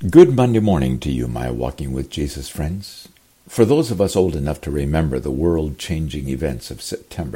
Good Monday morning to you, my Walking with Jesus friends. For those of us old enough to remember the world-changing events of September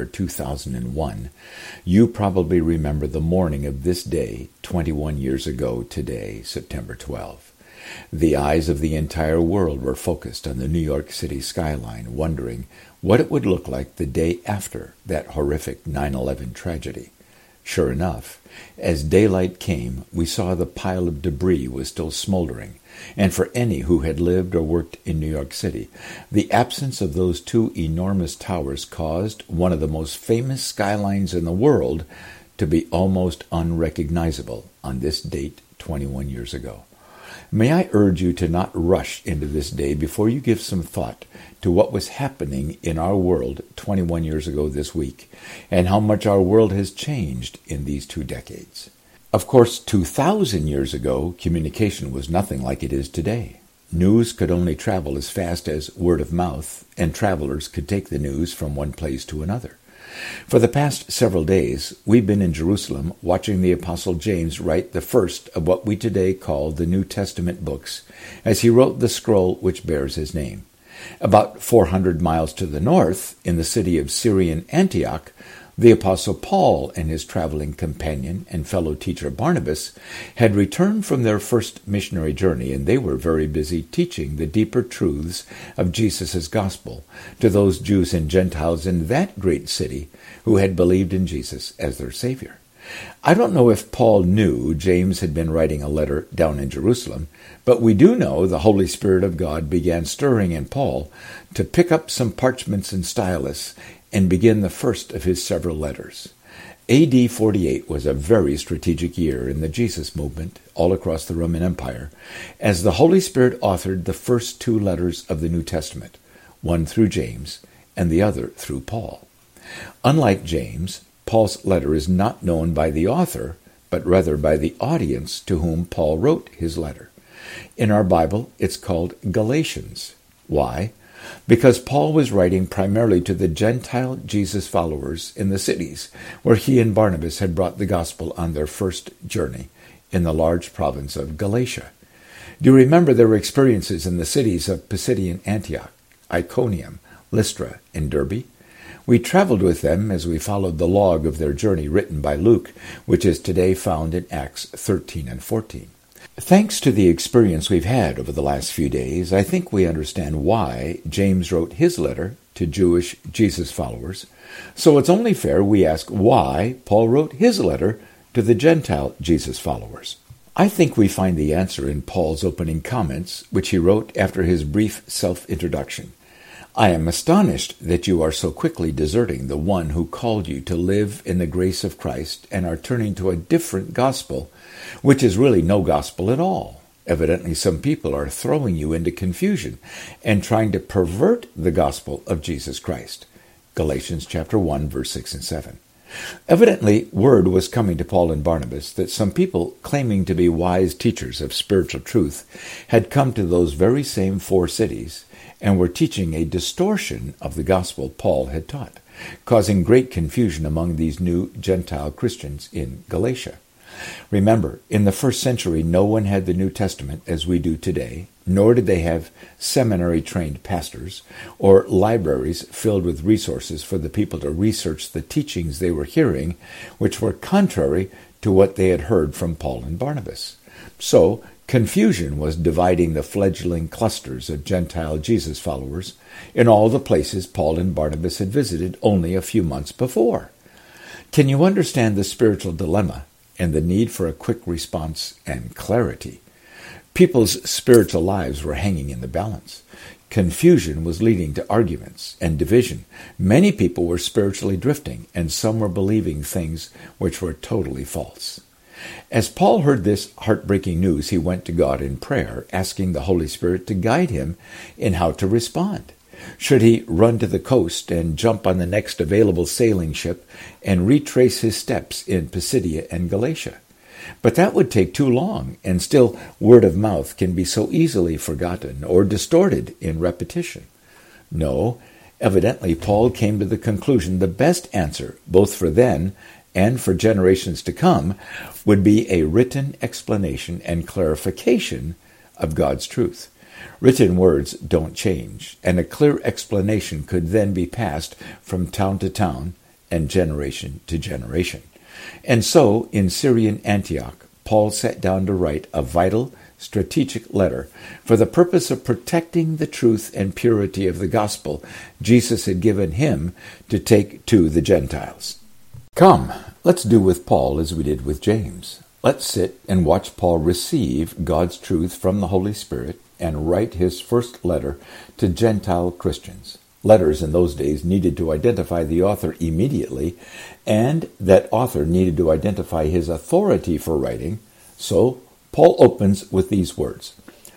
2001, you probably remember the morning of this day, 21 years ago today, September 12. The eyes of the entire world were focused on the New York City skyline, wondering what it would look like the day after that horrific 9/11 tragedy. Sure enough, as daylight came, we saw the pile of debris was still smoldering, and for any who had lived or worked in New York City, the absence of those two enormous towers caused one of the most famous skylines in the world to be almost unrecognizable on this date 21 years ago. May I urge you to not rush into this day before you give some thought to what was happening in our world 21 years ago this week, and how much our world has changed in these 2 decades. Of course, 2,000 years ago, communication was nothing like it is today. News could only travel as fast as word of mouth, and travelers could take the news from one place to another. For the past several days, we've been in Jerusalem watching the Apostle James write the first of what we today call the New Testament books, as he wrote the scroll which bears his name. About 400 miles to the north, in the city of Syrian Antioch, the Apostle Paul and his traveling companion and fellow teacher Barnabas had returned from their first missionary journey, and they were very busy teaching the deeper truths of Jesus' gospel to those Jews and Gentiles in that great city who had believed in Jesus as their Savior. I don't know if Paul knew James had been writing a letter down in Jerusalem, but we do know the Holy Spirit of God began stirring in Paul to pick up some parchments and stylus and begin the first of his several letters. A.D. 48 was a very strategic year in the Jesus movement all across the Roman Empire, as the Holy Spirit authored the first 2 letters of the New Testament, one through James and the other through Paul. Unlike James, Paul's letter is not known by the author, but rather by the audience to whom Paul wrote his letter. In our Bible, it's called Galatians. Why? Because Paul was writing primarily to the Gentile Jesus followers in the cities where he and Barnabas had brought the gospel on their first journey in the large province of Galatia. Do you remember their experiences in the cities of Pisidian Antioch, Iconium, Lystra, and Derbe? We traveled with them as we followed the log of their journey written by Luke, which is today found in Acts 13 and 14. Thanks to the experience we've had over the last few days, I think we understand why James wrote his letter to Jewish Jesus followers, so it's only fair we ask why Paul wrote his letter to the Gentile Jesus followers. I think we find the answer in Paul's opening comments, which he wrote after his brief self-introduction. I am astonished that you are so quickly deserting the one who called you to live in the grace of Christ and are turning to a different gospel, which is really no gospel at all. Evidently, some people are throwing you into confusion and trying to pervert the gospel of Jesus Christ. Galatians chapter 1, verse 6 and 7. Evidently, word was coming to Paul and Barnabas that some people claiming to be wise teachers of spiritual truth had come to those very same 4 cities and were teaching a distortion of the gospel Paul had taught, causing great confusion among these new Gentile Christians in Galatia. Remember, in the first century, no one had the New Testament as we do today, nor did they have seminary-trained pastors or libraries filled with resources for the people to research the teachings they were hearing, which were contrary to what they had heard from Paul and Barnabas. So, confusion was dividing the fledgling clusters of Gentile Jesus followers in all the places Paul and Barnabas had visited only a few months before. Can you understand the spiritual dilemma and the need for a quick response and clarity? People's spiritual lives were hanging in the balance. Confusion was leading to arguments and division. Many people were spiritually drifting, and some were believing things which were totally false. As Paul heard this heartbreaking news, he went to God in prayer, asking the Holy Spirit to guide him in how to respond. Should he run to the coast and jump on the next available sailing ship and retrace his steps in Pisidia and Galatia? But that would take too long, and still word of mouth can be so easily forgotten or distorted in repetition. No, evidently Paul came to the conclusion the best answer, both for then and for generations to come, would be a written explanation and clarification of God's truth. Written words don't change, and a clear explanation could then be passed from town to town and generation to generation. And so, in Syrian Antioch, Paul sat down to write a vital, strategic letter for the purpose of protecting the truth and purity of the gospel Jesus had given him to take to the Gentiles. Come, let's do with Paul as we did with James. Let's sit and watch Paul receive God's truth from the Holy Spirit and write his first letter to Gentile Christians. Letters in those days needed to identify the author immediately, and that author needed to identify his authority for writing. So Paul opens with these words: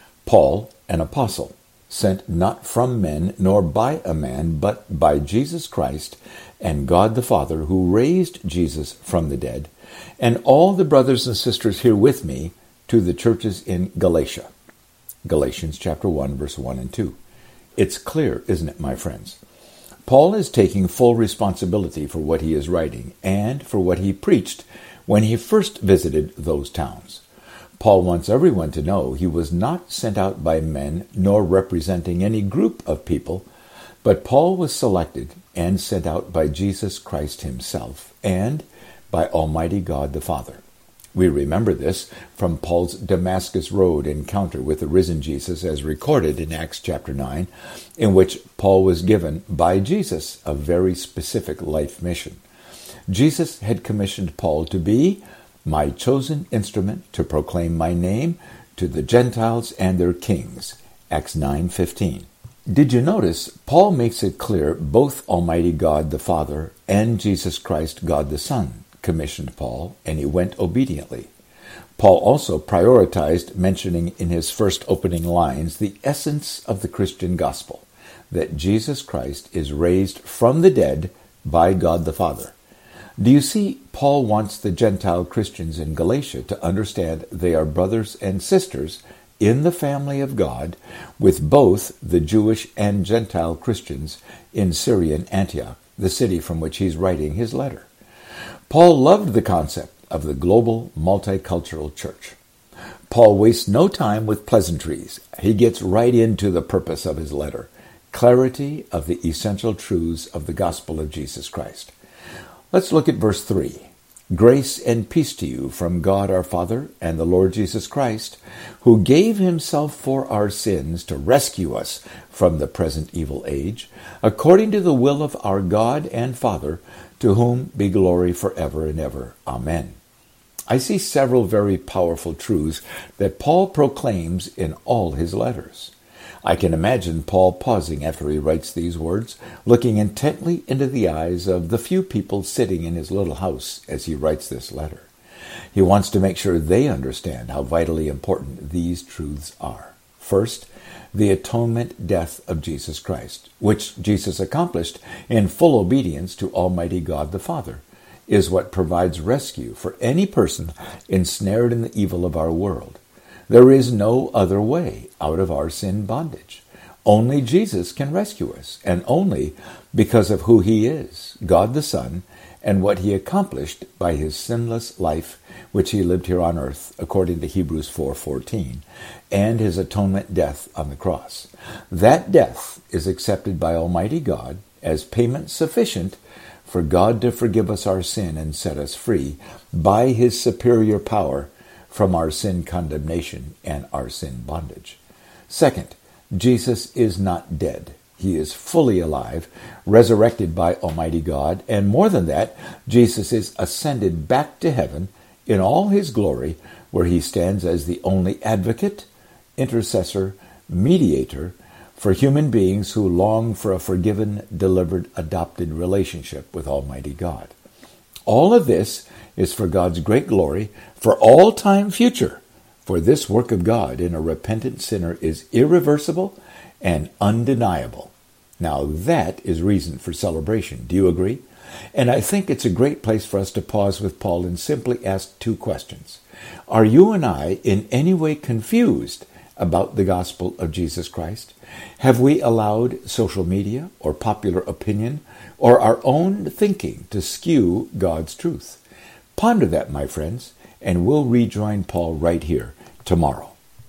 Paul, an apostle, sent not from men nor by a man, but by Jesus Christ and God the Father, who raised Jesus from the dead, and all the brothers and sisters here with me, to the churches in Galatia. Galatians chapter 1, verse 1 and 2. It's clear, isn't it, my friends? Paul is taking full responsibility for what he is writing and for what he preached when he first visited those towns. Paul wants everyone to know he was not sent out by men nor representing any group of people, but Paul was selected and sent out by Jesus Christ himself and by Almighty God the Father. We remember this from Paul's Damascus Road encounter with the risen Jesus as recorded in Acts chapter 9, in which Paul was given by Jesus a very specific life mission. Jesus had commissioned Paul to be my chosen instrument to proclaim my name to the Gentiles and their kings. Acts 9:15. Did you notice Paul makes it clear both Almighty God the Father and Jesus Christ God the Son commissioned Paul, and he went obediently. Paul also prioritized mentioning in his first opening lines the essence of the Christian gospel, that Jesus Christ is raised from the dead by God the Father. Do you see, Paul wants the Gentile Christians in Galatia to understand they are brothers and sisters in the family of God with both the Jewish and Gentile Christians in Syrian Antioch, the city from which he's writing his letter. Paul loved the concept of the global multicultural church. Paul wastes no time with pleasantries. He gets right into the purpose of his letter, clarity of the essential truths of the gospel of Jesus Christ. Let's look at verse 3. Grace and peace to you from God our Father and the Lord Jesus Christ, who gave himself for our sins to rescue us from the present evil age, according to the will of our God and Father, to whom be glory forever and ever. Amen. I see several very powerful truths that Paul proclaims in all his letters. I can imagine Paul pausing after he writes these words, looking intently into the eyes of the few people sitting in his little house as he writes this letter. He wants to make sure they understand how vitally important these truths are. First, the atonement death of Jesus Christ, which Jesus accomplished in full obedience to Almighty God the Father, is what provides rescue for any person ensnared in the evil of our world. There is no other way out of our sin bondage. Only Jesus can rescue us, and only because of who he is, God the Son, and what he accomplished by his sinless life, which he lived here on earth, according to Hebrews 4:14, and his atonement death on the cross. That death is accepted by Almighty God as payment sufficient for God to forgive us our sin and set us free by his superior power from our sin condemnation and our sin bondage. Second, Jesus is not dead. He is fully alive, resurrected by Almighty God, and more than that, Jesus is ascended back to heaven in all his glory, where he stands as the only advocate, intercessor, mediator for human beings who long for a forgiven, delivered, adopted relationship with Almighty God. All of this is for God's great glory for all time future, for this work of God in a repentant sinner is irreversible and undeniable. Now that is reason for celebration. Do you agree? And I think it's a great place for us to pause with Paul and simply ask two questions. Are you and I in any way confused about the gospel of Jesus Christ? Have we allowed social media or popular opinion or our own thinking to skew God's truth? Ponder that, my friends, and we'll rejoin Paul right here tomorrow.